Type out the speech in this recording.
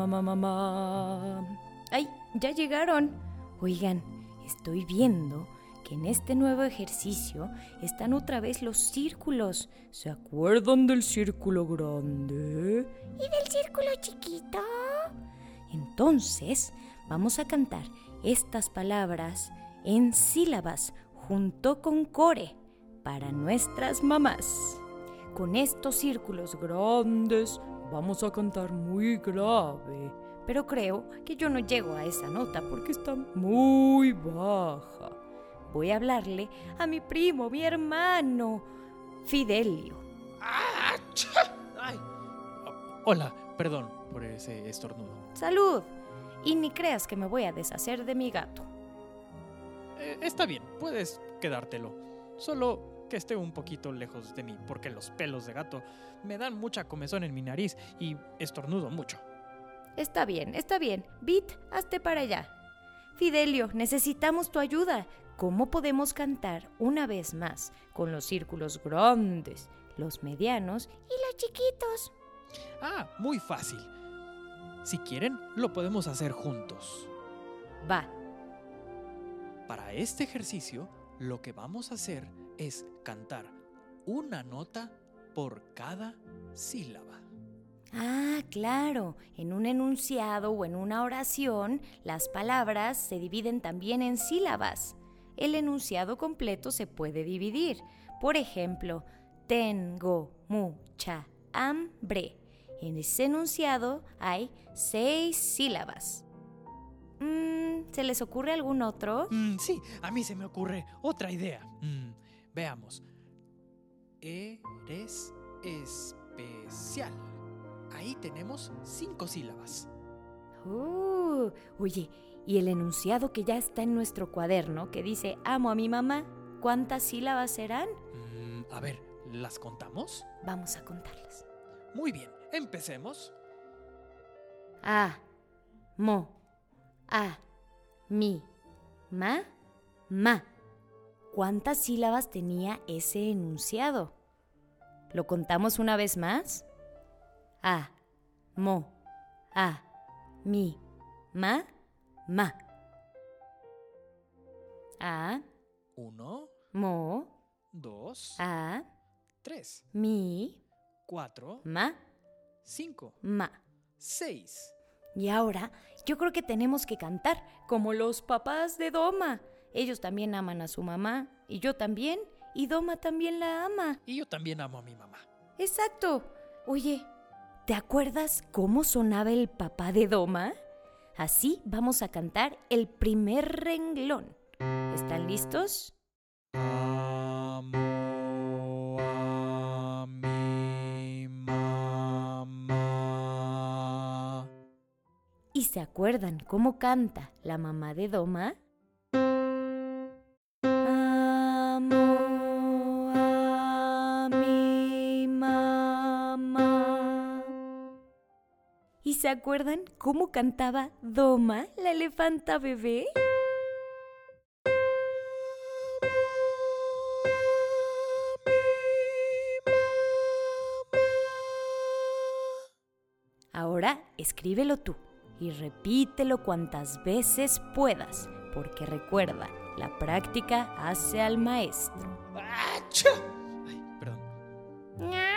¡Ay, ya llegaron! Oigan, estoy viendo que en este nuevo ejercicio están otra vez los círculos. ¿Se acuerdan del círculo grande? ¿Y del círculo chiquito? Entonces, vamos a cantar estas palabras en sílabas junto con core para nuestras mamás. Con estos círculos grandes vamos a cantar muy grave, pero creo que yo no llego a esa nota porque está muy baja. Voy a hablarle a mi primo, mi hermano, Fidelio. ¡Ay! Hola, perdón por ese estornudo. ¡Salud! Y ni creas que me voy a deshacer de mi gato. Está bien, puedes quedártelo. Solo que esté un poquito lejos de mí, porque los pelos de gato me dan mucha comezón en mi nariz y estornudo mucho. Está bien. Bit, hazte para allá. Fidelio, necesitamos tu ayuda. ¿Cómo podemos cantar una vez más con los círculos grandes, los medianos y los chiquitos? Muy fácil. Si quieren, lo podemos hacer juntos. Va. Para este ejercicio, lo que vamos a hacer es cantar una nota por cada sílaba. Claro. En un enunciado o en una oración, las palabras se dividen también en sílabas. El enunciado completo se puede dividir. Por ejemplo, tengo mucha hambre. En ese enunciado hay 6 sílabas. ¿Se les ocurre algún otro? Sí, a mí se me ocurre otra idea. Veamos. Eres especial. Ahí tenemos 5 sílabas. Oye, ¿y el enunciado que ya está en nuestro cuaderno que dice amo a mi mamá? ¿Cuántas sílabas serán? A ver, ¿las contamos? Vamos a contarlas. Muy bien, empecemos. Amo a mi mamá. ¿Cuántas sílabas tenía ese enunciado? ¿Lo contamos una vez más? Amo a mi mamá. 1, Mo 2, a 3, mi 4, ma 5, ma. 6. Y ahora yo creo que tenemos que cantar como los papás de Doma. Ellos también aman a su mamá, y yo también, y Doma también la ama. Y yo también amo a mi mamá. Exacto. Oye, ¿te acuerdas cómo sonaba el papá de Doma? Así vamos a cantar el primer renglón. ¿Están listos? Amo a mi mamá. ¿Y se acuerdan cómo canta la mamá de Doma? Amo a mi mamá. ¿Y se acuerdan cómo cantaba Doma, la elefanta bebé? Ahora escríbelo tú y repítelo cuantas veces puedas, porque recuerda, la práctica hace al maestro. ¡Achá! Ay, perdón.